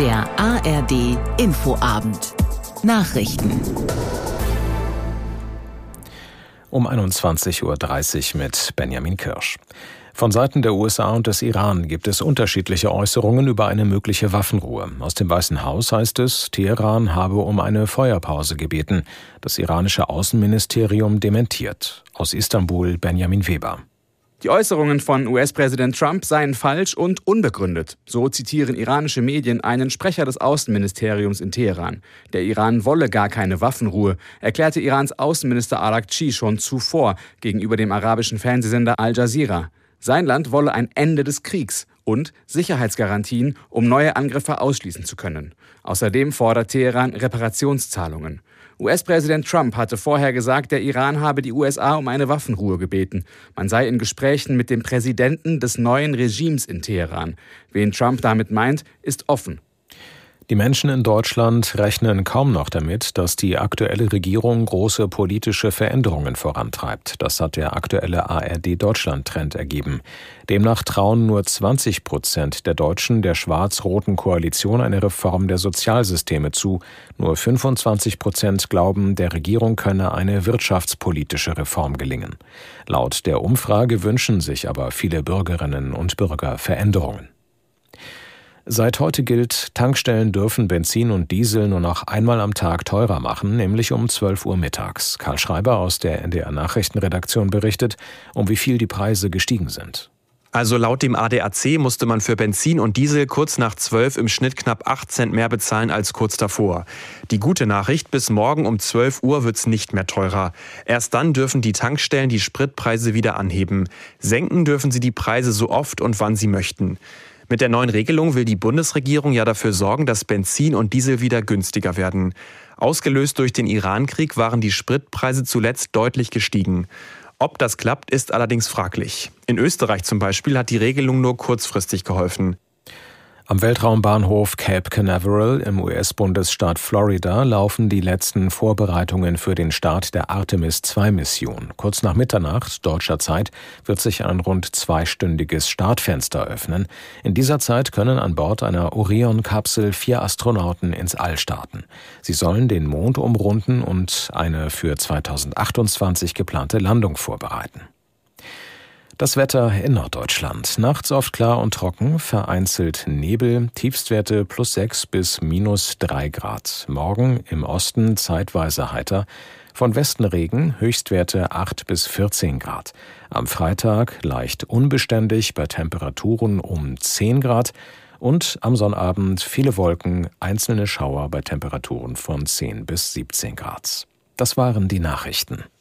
Der ARD Infoabend. Nachrichten. Um 21:30 Uhr mit Benjamin Kirsch. Von Seiten der USA und des Iran gibt es unterschiedliche Äußerungen über eine mögliche Waffenruhe. Aus dem Weißen Haus heißt es, Teheran habe um eine Feuerpause gebeten. Das iranische Außenministerium dementiert. Aus Istanbul Benjamin Weber. Die Äußerungen von US-Präsident Trump seien falsch und unbegründet. So zitieren iranische Medien einen Sprecher des Außenministeriums in Teheran. Der Iran wolle gar keine Waffenruhe, erklärte Irans Außenminister Araghchi schon zuvor gegenüber dem arabischen Fernsehsender Al Jazeera. Sein Land wolle ein Ende des Kriegs und Sicherheitsgarantien, um neue Angriffe ausschließen zu können. Außerdem fordert Teheran Reparationszahlungen. US-Präsident Trump hatte vorher gesagt, der Iran habe die USA um eine Waffenruhe gebeten. Man sei in Gesprächen mit dem Präsidenten des neuen Regimes in Teheran. Wen Trump damit meint, ist offen. Die Menschen in Deutschland rechnen kaum noch damit, dass die aktuelle Regierung große politische Veränderungen vorantreibt. Das hat der aktuelle ARD-Deutschland-Trend ergeben. Demnach trauen nur 20% der Deutschen der schwarz-roten Koalition eine Reform der Sozialsysteme zu. Nur 25% glauben, der Regierung könne eine wirtschaftspolitische Reform gelingen. Laut der Umfrage wünschen sich aber viele Bürgerinnen und Bürger Veränderungen. Seit heute gilt, Tankstellen dürfen Benzin und Diesel nur noch einmal am Tag teurer machen, nämlich um 12 Uhr mittags. Karl Schreiber aus der NDR-Nachrichtenredaktion berichtet, um wie viel die Preise gestiegen sind. Also laut dem ADAC musste man für Benzin und Diesel kurz nach 12 im Schnitt knapp 8 Cent mehr bezahlen als kurz davor. Die gute Nachricht, bis morgen um 12 Uhr wird's nicht mehr teurer. Erst dann dürfen die Tankstellen die Spritpreise wieder anheben. Senken dürfen sie die Preise so oft und wann sie möchten. Mit der neuen Regelung will die Bundesregierung ja dafür sorgen, dass Benzin und Diesel wieder günstiger werden. Ausgelöst durch den Iran-Krieg waren die Spritpreise zuletzt deutlich gestiegen. Ob das klappt, ist allerdings fraglich. In Österreich zum Beispiel hat die Regelung nur kurzfristig geholfen. Am Weltraumbahnhof Cape Canaveral im US-Bundesstaat Florida laufen die letzten Vorbereitungen für den Start der Artemis-II-Mission. Kurz nach Mitternacht deutscher Zeit wird sich ein rund 2-stündiges Startfenster öffnen. In dieser Zeit können an Bord einer Orion-Kapsel 4 Astronauten ins All starten. Sie sollen den Mond umrunden und eine für 2028 geplante Landung vorbereiten. Das Wetter in Norddeutschland. Nachts oft klar und trocken, vereinzelt Nebel, Tiefstwerte +6 bis -3 Grad. Morgen im Osten zeitweise heiter, von Westen Regen, Höchstwerte 8 bis 14 Grad. Am Freitag leicht unbeständig bei Temperaturen um 10 Grad und am Sonnabend viele Wolken, einzelne Schauer bei Temperaturen von 10 bis 17 Grad. Das waren die Nachrichten.